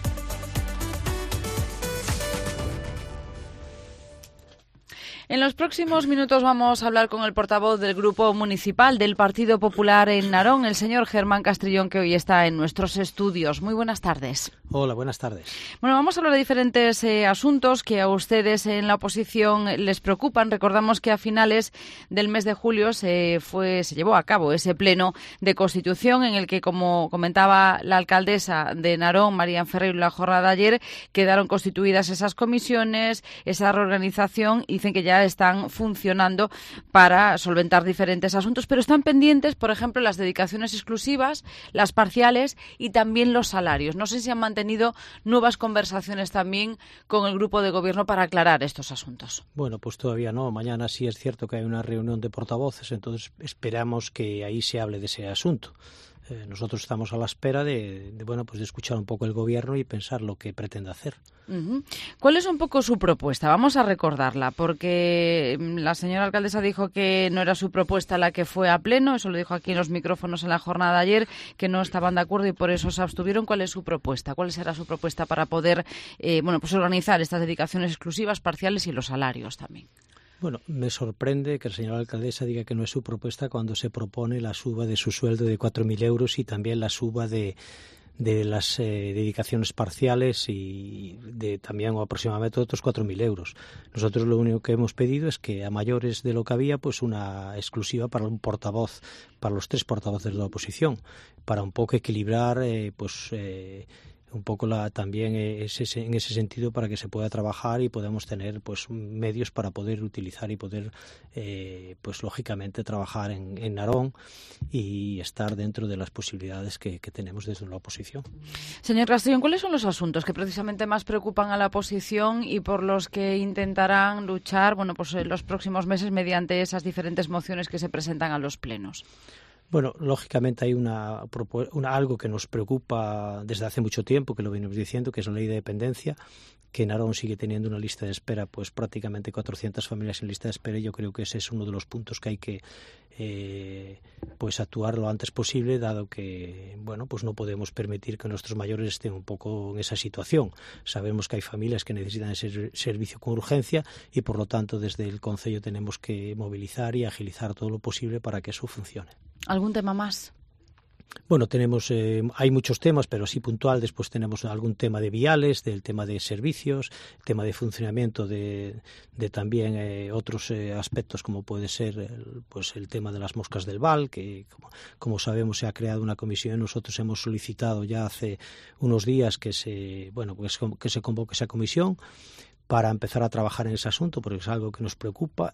En los próximos minutos vamos a hablar con el portavoz del Grupo Municipal del Partido Popular en Narón, el señor Germán Castrillón, que hoy está en nuestros estudios. Muy buenas tardes. Hola, buenas tardes. Bueno, vamos a hablar de diferentes eh, asuntos que a ustedes en la oposición les preocupan. Recordamos que a finales del mes de julio se fue, se llevó a cabo ese pleno de Constitución en el que, como comentaba la alcaldesa de Narón, María Ferreiro, en la jornada de ayer, quedaron constituidas esas comisiones, esa reorganización, y dicen que ya están funcionando para solventar diferentes asuntos, pero están pendientes, por ejemplo, las dedicaciones exclusivas, las parciales y también los salarios. No sé si han mantenido nuevas conversaciones también con el grupo de gobierno para aclarar estos asuntos. Bueno, pues todavía no. Mañana sí es cierto que hay una reunión de portavoces, entonces esperamos que ahí se hable de ese asunto. Eh, nosotros estamos a la espera de, de, bueno, pues de escuchar un poco el gobierno y pensar lo que pretende hacer. Uh-huh. ¿Cuál es un poco su propuesta? Vamos a recordarla, porque la señora alcaldesa dijo que no era su propuesta la que fue a pleno, eso lo dijo aquí en los micrófonos en la jornada de ayer, que no estaban de acuerdo y por eso se abstuvieron. ¿Cuál es su propuesta? ¿Cuál será su propuesta para poder eh, bueno, pues organizar estas dedicaciones exclusivas, parciales y los salarios también? Bueno, me sorprende que la señora alcaldesa diga que no es su propuesta cuando se propone la suba de su sueldo de cuatro mil euros y también la suba de, de las eh, dedicaciones parciales y de también aproximadamente otros cuatro mil euros. Nosotros lo único que hemos pedido es que a mayores de lo que había, pues una exclusiva para un portavoz, para los tres portavoces de la oposición, para un poco equilibrar eh, pues eh, un poco la, también ese, en ese sentido para que se pueda trabajar y podamos tener pues medios para poder utilizar y poder eh, pues lógicamente trabajar en, en Narón y estar dentro de las posibilidades que, que tenemos desde la oposición. Señor Castrillón, ¿cuáles son los asuntos que precisamente más preocupan a la oposición y por los que intentarán luchar, bueno, pues en los próximos meses mediante esas diferentes mociones que se presentan a los plenos? Bueno, lógicamente hay una, una algo que nos preocupa desde hace mucho tiempo, que lo venimos diciendo, que es la ley de dependencia, que Narón sigue teniendo una lista de espera, pues prácticamente cuatrocientas familias en lista de espera, y yo creo que ese es uno de los puntos que hay que eh, pues actuar lo antes posible, dado que bueno, pues no podemos permitir que nuestros mayores estén un poco en esa situación. Sabemos que hay familias que necesitan ese servicio con urgencia y por lo tanto desde el Concello tenemos que movilizar y agilizar todo lo posible para que eso funcione. ¿Algún tema más? Bueno, tenemos, eh, hay muchos temas, pero así puntual. Después tenemos algún tema de viales, del tema de servicios, tema de funcionamiento de, de también eh, otros eh, aspectos como puede ser el, pues el tema de las moscas del Val, que como, como sabemos se ha creado una comisión. Nosotros hemos solicitado ya hace unos días que se, bueno, pues que se convoque esa comisión para empezar a trabajar en ese asunto, porque es algo que nos preocupa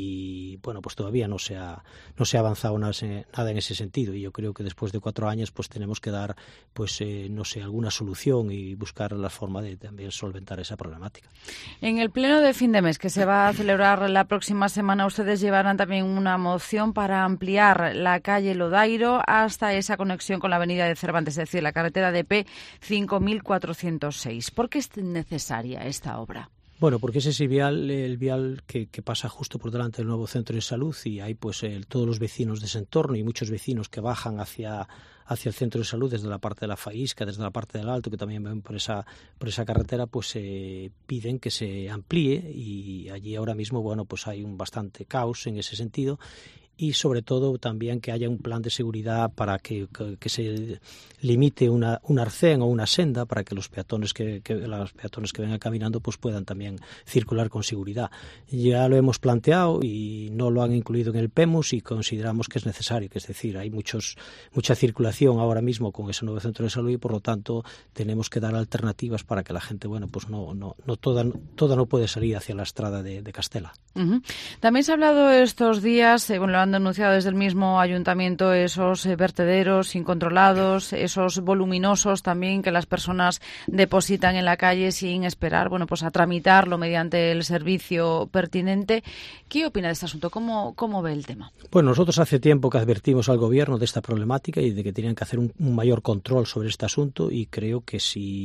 y bueno, pues todavía no se ha no se ha avanzado nada en ese sentido, y yo creo que después de cuatro años pues tenemos que dar pues eh, no sé, alguna solución y buscar la forma de también solventar esa problemática. En el pleno de fin de mes que se va a celebrar la próxima semana, ustedes llevarán también una moción para ampliar la calle Lodairo hasta esa conexión con la avenida de Cervantes, es decir, la carretera D P cinco mil cuatrocientos seis. ¿Por qué es necesaria esta obra? Bueno, porque ese es el vial, el vial que, que pasa justo por delante del nuevo centro de salud, y hay pues el, todos los vecinos de ese entorno y muchos vecinos que bajan hacia, hacia el centro de salud desde la parte de la Faísca, desde la parte del Alto, que también ven por esa, por esa carretera, pues eh, piden que se amplíe, y allí ahora mismo bueno, pues hay un bastante caos en ese sentido. Y sobre todo también que haya un plan de seguridad para que, que, que se limite una, un arcén o una senda para que los peatones que, que los peatones que vengan caminando pues puedan también circular con seguridad. Ya lo hemos planteado y no lo han incluido en el PEMUS, y consideramos que es necesario, que es decir, hay muchos mucha circulación ahora mismo con ese nuevo centro de salud, y por lo tanto tenemos que dar alternativas para que la gente, bueno, pues no no no toda toda no puede salir hacia la estrada de, de Castela. Uh-huh. También se ha hablado estos días, eh, bueno, lo han denunciado desde el mismo ayuntamiento, esos eh, vertederos incontrolados, esos voluminosos también que las personas depositan en la calle sin esperar, bueno, pues a tramitarlo mediante el servicio pertinente. ¿Qué opina de este asunto? ¿Cómo, cómo ve el tema? Bueno, nosotros hace tiempo que advertimos al Gobierno de esta problemática y de que tenían que hacer un, un mayor control sobre este asunto, y creo que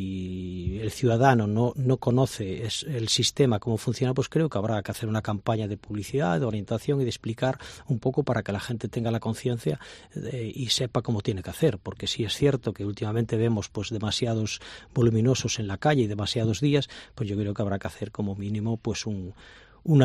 si el ciudadano no, no conoce es, el sistema, cómo funciona, pues creo que habrá que hacer una campaña de publicidad, de orientación y de explicar un poco para que la gente tenga la conciencia eh, y sepa cómo tiene que hacer, porque sí es cierto que últimamente vemos pues demasiados voluminosos en la calle y demasiados días, pues yo creo que habrá que hacer como mínimo pues un, una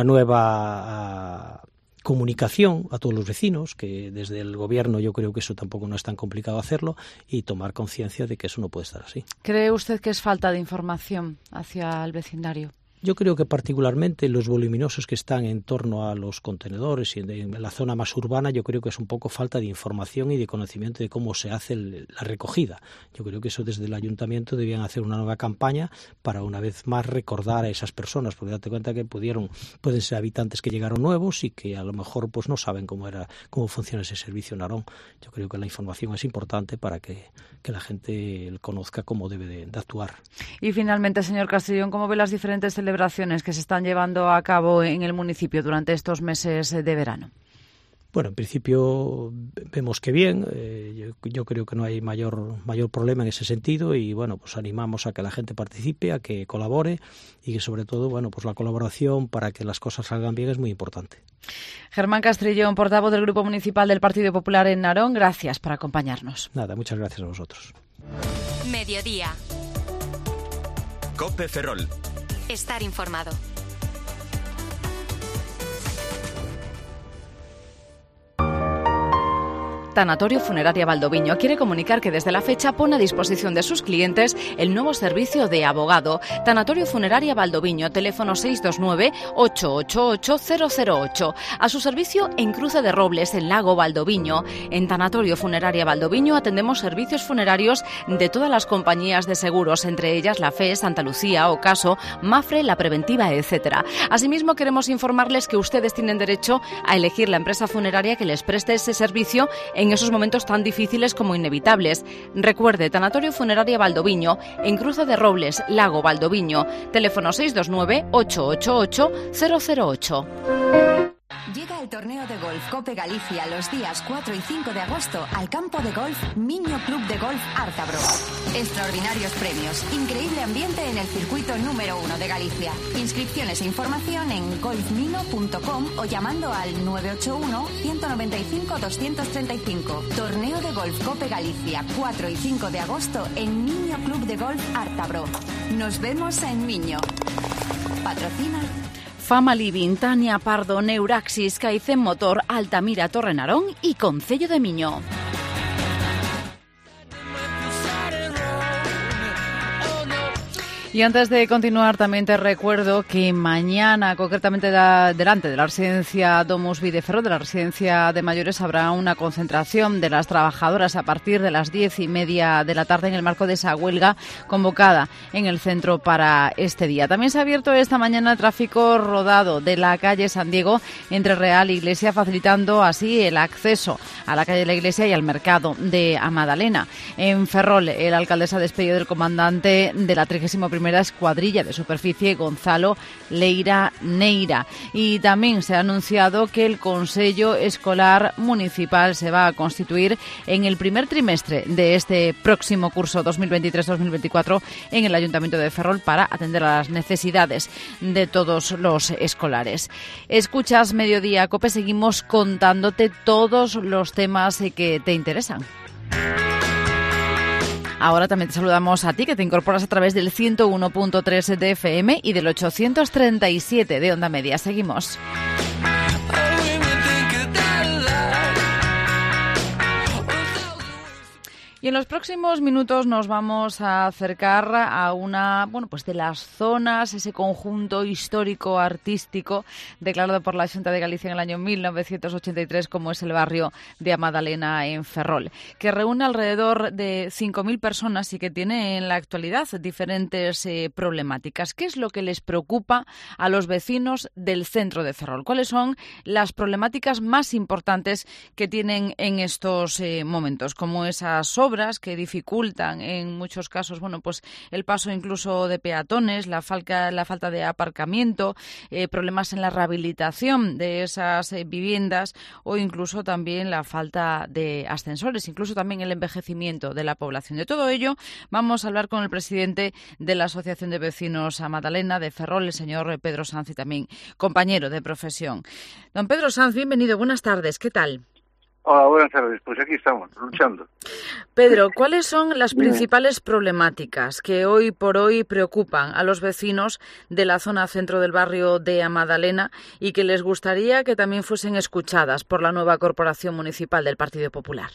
nueva uh, comunicación a todos los vecinos, que desde el Gobierno yo creo que eso tampoco no es tan complicado hacerlo, y tomar conciencia de que eso no puede estar así. ¿Cree usted que es falta de información hacia el vecindario? Yo creo que particularmente los voluminosos que están en torno a los contenedores y en la zona más urbana, yo creo que es un poco falta de información y de conocimiento de cómo se hace el, la recogida. Yo creo que eso desde el ayuntamiento debían hacer una nueva campaña para una vez más recordar a esas personas, porque date cuenta que pudieron, pueden ser habitantes que llegaron nuevos y que a lo mejor pues no saben cómo era, cómo funciona ese servicio en Narón. Yo creo que la información es importante para que, que la gente conozca cómo debe de, de actuar. Y finalmente, señor Castellón, ¿cómo ve las diferentes celebraciones que se están llevando a cabo en el municipio durante estos meses de verano? Bueno, en principio vemos que bien, eh, yo, yo creo que no hay mayor mayor problema en ese sentido, y bueno, pues animamos a que la gente participe, a que colabore, y que sobre todo, bueno, pues la colaboración para que las cosas salgan bien es muy importante. Germán Castrillón, portavoz del Grupo Municipal del Partido Popular en Narón, gracias por acompañarnos. Nada, muchas gracias a vosotros. Mediodía. COPE Ferrol. Estar informado. Tanatorio Funeraria Valdoviño quiere comunicar que desde la fecha pone a disposición de sus clientes el nuevo servicio de abogado. Tanatorio Funeraria Valdoviño, teléfono seis dos nueve, ocho ocho ocho, cero cero ocho. A su servicio en Cruce de Robles, en Lago Valdoviño. En Tanatorio Funeraria Valdoviño atendemos servicios funerarios de todas las compañías de seguros, entre ellas la F E, Santa Lucía, Ocaso, Mafre, La Preventiva, etcétera. Asimismo, queremos informarles que ustedes tienen derecho a elegir la empresa funeraria que les preste ese servicio en en esos momentos tan difíciles como inevitables. Recuerde, Tanatorio Funeraria Valdoviño, en Cruce de Robles, Lago Valdoviño, teléfono seis dos nueve, ocho ocho ocho, cero cero ocho. Llega el torneo de golf Cope Galicia los días cuatro y cinco de agosto al campo de golf Miño Club de Golf Ártabro. Extraordinarios premios, increíble ambiente en el circuito número uno de Galicia. Inscripciones e información en golfmino punto com o llamando al nueve ocho uno, ciento noventa y cinco, doscientos treinta y cinco. Torneo de golf Cope Galicia cuatro y cinco de agosto en Miño Club de Golf Ártabro. Nos vemos en Miño. Patrocina Fama Living, Tania Pardo, Neuraxis, Caicén Motor, Altamira, Torrenarón y Concello de Miño. Y antes de continuar, también te recuerdo que mañana, concretamente da, delante de la residencia Domus Vi de Ferrol, de la residencia de mayores, habrá una concentración de las trabajadoras a partir de las diez y media de la tarde en el marco de esa huelga convocada en el centro para este día. También se ha abierto esta mañana el tráfico rodado de la calle San Diego entre Real e Iglesia, facilitando así el acceso a la calle de la Iglesia y al mercado de Amadalena. En Ferrol, el alcalde se ha despedido del comandante de la trigésima primera Escuadrilla de Superficie, Gonzalo Leira Neira. Y también se ha anunciado que el Consello Escolar Municipal se va a constituir en el primer trimestre de este próximo curso dos mil veintitrés dos mil veinticuatro en el Ayuntamiento de Ferrol para atender a las necesidades de todos los escolares. Escuchas Mediodía Cope, seguimos contándote todos los temas que te interesan. Ahora también te saludamos a ti, que te incorporas a través del ciento uno punto tres de F M y del ochocientos treinta y siete de Onda Media. Seguimos. Y en los próximos minutos nos vamos a acercar a una, bueno, pues de las zonas, ese conjunto histórico artístico declarado por la Xunta de Galicia en el año mil novecientos ochenta y tres, como es el barrio de Amadalena en Ferrol, que reúne alrededor de cinco mil personas y que tiene en la actualidad diferentes eh, problemáticas. ¿Qué es lo que les preocupa a los vecinos del centro de Ferrol? ¿Cuáles son las problemáticas más importantes que tienen en estos eh, momentos? Como esas obras que dificultan en muchos casos, bueno, pues el paso incluso de peatones, la falta, la falta de aparcamiento, eh, problemas en la rehabilitación de esas eh, viviendas o incluso también la falta de ascensores, incluso también el envejecimiento de la población. De todo ello vamos a hablar con el presidente de la Asociación de Vecinos Amadalena de Ferrol, el señor Pedro Sanz, y también compañero de profesión. Don Pedro Sanz, bienvenido, buenas tardes, ¿qué tal? Hola, buenas tardes. Pues aquí estamos, luchando. Pedro, ¿cuáles son las principales problemáticas que hoy por hoy preocupan a los vecinos de la zona centro del barrio de Amadalena y que les gustaría que también fuesen escuchadas por la nueva corporación municipal del Partido Popular?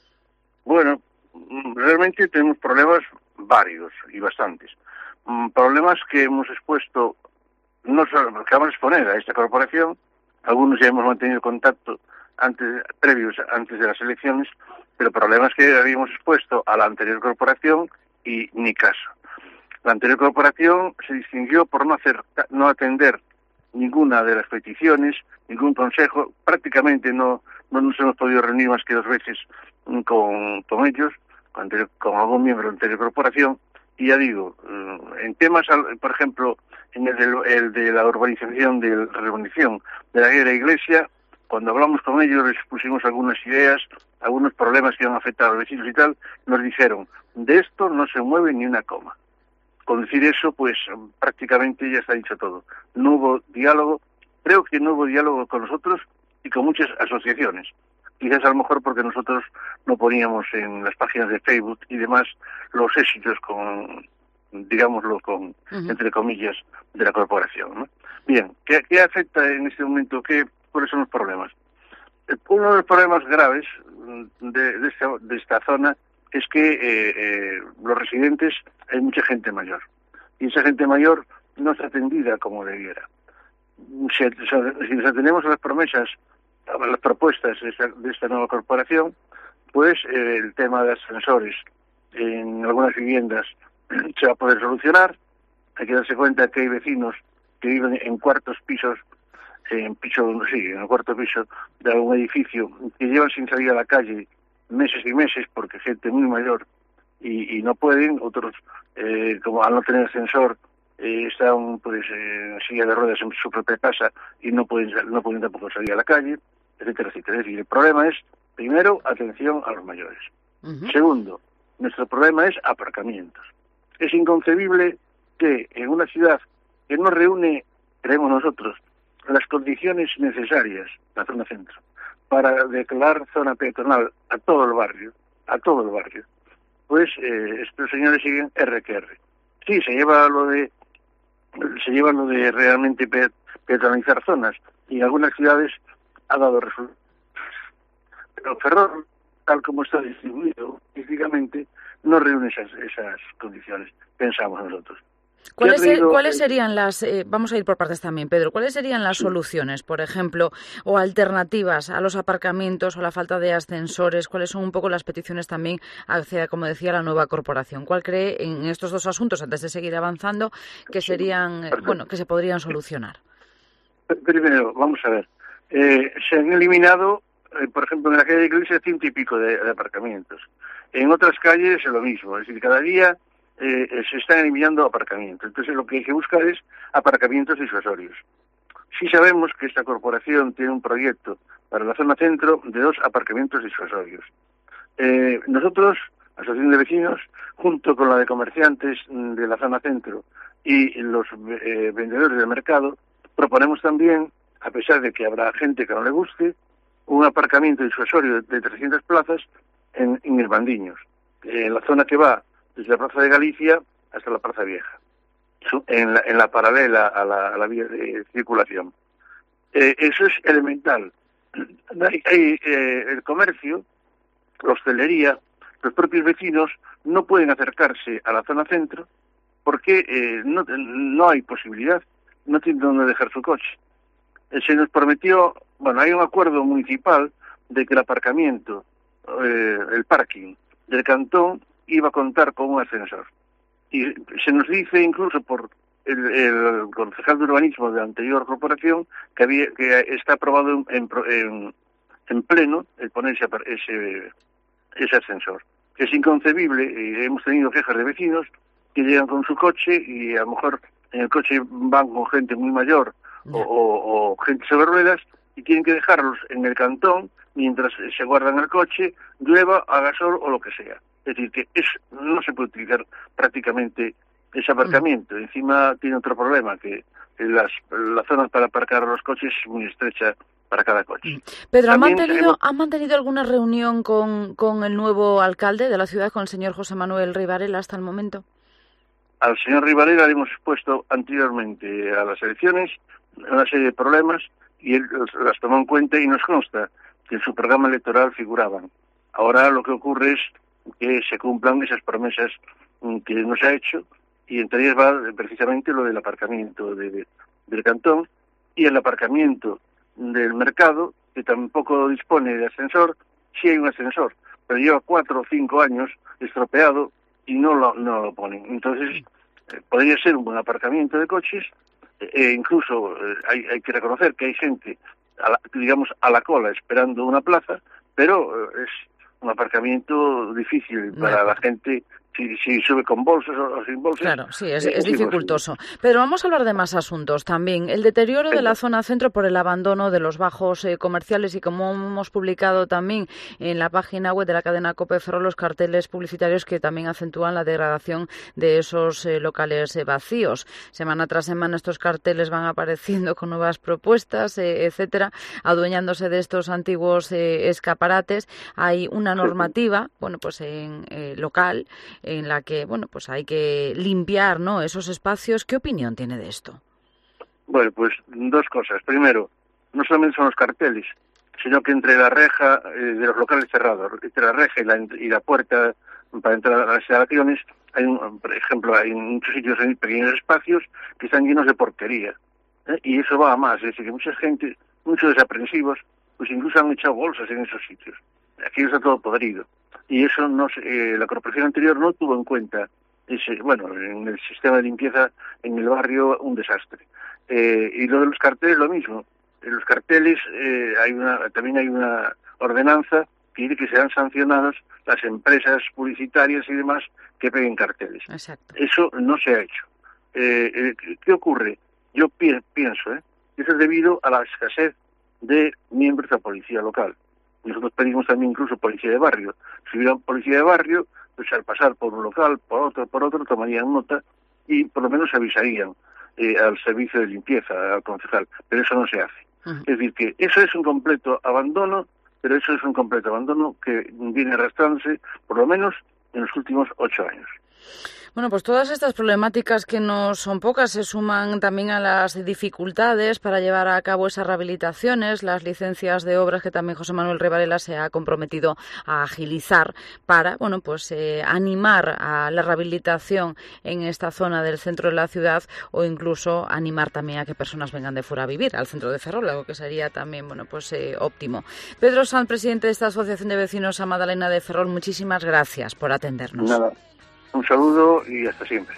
Bueno, realmente tenemos problemas varios y bastantes. Problemas que hemos expuesto, no solo que vamos a exponer a esta corporación, algunos ya hemos mantenido contacto antes previos antes de las elecciones, pero problemas que habíamos expuesto a la anterior corporación y ni caso. La anterior corporación se distinguió por no hacer no atender ninguna de las peticiones, ningún consejo, prácticamente no no nos hemos podido reunir más que dos veces con, con ellos, con, anterior, con algún miembro de la anterior corporación, y ya digo, en temas, por ejemplo, en el de, el de la urbanización, de la urbanización de la guerra iglesia, cuando hablamos con ellos, les pusimos algunas ideas, algunos problemas que iban a afectar a los vecinos y tal, nos dijeron, de esto no se mueve ni una coma. Con decir eso, pues prácticamente ya está dicho todo. No hubo diálogo, creo que no hubo diálogo con nosotros y con muchas asociaciones. Quizás a lo mejor porque nosotros no poníamos en las páginas de Facebook y demás los éxitos con, digámoslo, con, uh-huh. entre comillas, de la corporación, ¿no? Bien, ¿qué, qué afecta en este momento? ¿Qué ¿Cuáles son los problemas? Uno de los problemas graves de, de, esta, de esta zona es que eh, eh, los residentes, hay mucha gente mayor. Y esa gente mayor no está atendida como debiera. Si, si nos atenemos a las promesas, a las propuestas de esta, de esta nueva corporación, pues eh, el tema de ascensores en algunas viviendas se va a poder solucionar. Hay que darse cuenta que hay vecinos que viven en cuartos pisos en piso, sí, en el cuarto piso de algún edificio, que llevan sin salir a la calle meses y meses porque gente muy mayor y, y no pueden, otros eh, como al no tener ascensor eh, están pues en silla de ruedas en su propia casa y no pueden, no pueden tampoco salir a la calle, etcétera, etcétera. Es decir, el problema es, primero, atención a los mayores. Uh-huh. Segundo, nuestro problema es aparcamientos. Es inconcebible que en una ciudad que no reúne, creemos nosotros, las condiciones necesarias, la zona centro, para declarar zona peatonal a todo el barrio, a todo el barrio, pues eh, estos señores siguen R que R. Sí, se lleva lo de se lleva lo de realmente pe peatonalizar zonas, y en algunas ciudades ha dado resultados. Pero Ferrol, tal como está distribuido físicamente, no reúne esas, esas condiciones, pensamos nosotros. ¿Cuáles, traído, ¿cuáles serían las, eh, vamos a ir por partes también, Pedro, cuáles serían las sí. soluciones, por ejemplo, o alternativas a los aparcamientos o la falta de ascensores? ¿Cuáles son un poco las peticiones también hacia, como decía, la nueva corporación? ¿Cuál cree en estos dos asuntos, antes de seguir avanzando, que serían, sí, bueno, que se podrían solucionar? Primero, vamos a ver, eh, se han eliminado, eh, por ejemplo, en la calle de Iglesia, ciento y pico de, de aparcamientos. En otras calles es lo mismo, es decir, cada día Eh, se están eliminando aparcamientos. Entonces lo que hay que buscar es aparcamientos disuasorios. Sí sabemos que esta corporación tiene un proyecto para la zona centro de dos aparcamientos disuasorios. Eh, nosotros, Asociación de Vecinos, junto con la de comerciantes de la zona centro y los eh, vendedores del mercado, proponemos también, a pesar de que habrá gente que no le guste, un aparcamiento disuasorio de trescientas plazas en, en el Bandiños, en la zona que va desde la Plaza de Galicia hasta la Plaza Vieja, en la, en la paralela a la, a la vía de circulación. Eh, eso es elemental. Hay, hay, eh, el comercio, la hostelería, los propios vecinos no pueden acercarse a la zona centro porque eh, no, no hay posibilidad, no tienen dónde dejar su coche. Eh, se nos prometió, bueno, hay un acuerdo municipal de que el aparcamiento, eh, el parking del cantón iba a contar con un ascensor. Y se nos dice incluso por el, el concejal de urbanismo de la anterior corporación que, había, que está aprobado en, en, en pleno el poner ese, ese, ese ascensor. Es inconcebible, y hemos tenido quejas de vecinos que llegan con su coche y a lo mejor en el coche van con gente muy mayor o, o, o gente sobre ruedas y tienen que dejarlos en el cantón mientras se guardan el coche, llueva, haga sol o lo que sea. Es decir, que es, no se puede utilizar prácticamente ese aparcamiento. Mm. Encima tiene otro problema, que las, la zona para aparcar los coches es muy estrecha para cada coche. Mm. Pedro, ¿han mantenido, hemos... ¿han mantenido alguna reunión con, con el nuevo alcalde de la ciudad, con el señor José Manuel Rey Varela, hasta el momento? Al señor Rey Varela le hemos expuesto anteriormente a las elecciones una serie de problemas y él las tomó en cuenta y nos consta que en su programa electoral figuraban. Ahora lo que ocurre es que se cumplan esas promesas que nos ha hecho, y entre ellas va precisamente lo del aparcamiento de, de, del cantón y el aparcamiento del mercado, que tampoco dispone de ascensor. Sí hay un ascensor, pero lleva cuatro o cinco años estropeado y no lo, no lo ponen. Entonces, eh, podría ser un buen aparcamiento de coches, e incluso eh, hay, hay que reconocer que hay gente, a la, digamos, a la cola esperando una plaza, pero eh, es un aparcamiento difícil para la gente si, si sube con bolsas o sin bolsas. Claro, sí, es, es dificultoso. Pero vamos a hablar de más asuntos también. El deterioro de la zona centro por el abandono de los bajos eh, comerciales y, como hemos publicado también en la página web de la cadena COPE Ferrol, los carteles publicitarios que también acentúan la degradación de esos eh, locales eh, vacíos. Semana tras semana estos carteles van apareciendo con nuevas propuestas, eh, etcétera, adueñándose de estos antiguos eh, escaparates. Hay una normativa, bueno, pues en eh, local, en la que, bueno, pues hay que limpiar, ¿no?, esos espacios. ¿Qué opinión tiene de esto? Bueno, pues dos cosas. Primero, no solamente son los carteles, sino que entre la reja eh, de los locales cerrados, entre la reja y la, y la puerta para entrar a las instalaciones, hay un, por ejemplo, hay muchos sitios, en pequeños espacios que están llenos de porquería, ¿eh? Y eso va a más, es decir, que mucha gente, muchos desaprensivos, pues incluso han echado bolsas en esos sitios. Aquí está todo podrido. Y eso no se, eh, la corporación anterior no tuvo en cuenta ese, bueno, en el sistema de limpieza en el barrio un desastre. Eh, y lo de los carteles lo mismo. En los carteles eh, hay una, también hay una ordenanza que dice que serán sancionadas las empresas publicitarias y demás que peguen carteles. Exacto. Eso no se ha hecho. Eh, eh, ¿Qué ocurre? Yo pi pienso, ¿eh? Eso es debido a la escasez de miembros de la policía local. Nosotros pedimos también incluso policía de barrio. Si hubiera policía de barrio, pues al pasar por un local, por otro, por otro, tomarían nota y por lo menos avisarían eh, al servicio de limpieza, al concejal. Pero eso no se hace. Uh-huh. Es decir, que eso es un completo abandono, pero eso es un completo abandono que viene arrastrándose por lo menos en los últimos ocho años. Bueno, pues todas estas problemáticas, que no son pocas, se suman también a las dificultades para llevar a cabo esas rehabilitaciones, las licencias de obras que también José Manuel Rivarela se ha comprometido a agilizar para, bueno, pues eh, animar a la rehabilitación en esta zona del centro de la ciudad, o incluso animar también a que personas vengan de fuera a vivir al centro de Ferrol, algo que sería también, bueno, pues eh, óptimo. Pedro Sanz, presidente de esta Asociación de Vecinos a Madalena de Ferrol, muchísimas gracias por atendernos. Nada. Un saludo y hasta siempre.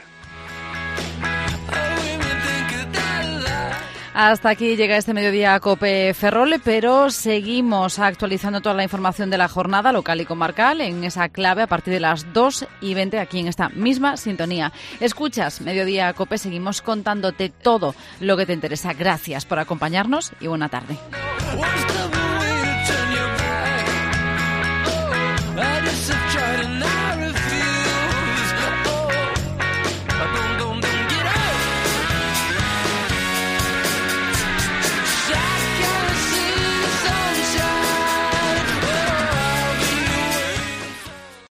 Hasta aquí llega este mediodía a COPE Ferrol, pero seguimos actualizando toda la información de la jornada local y comarcal en esa clave a partir de las dos y veinte aquí en esta misma sintonía. Escuchas Mediodía a COPE, seguimos contándote todo lo que te interesa. Gracias por acompañarnos y buena tarde.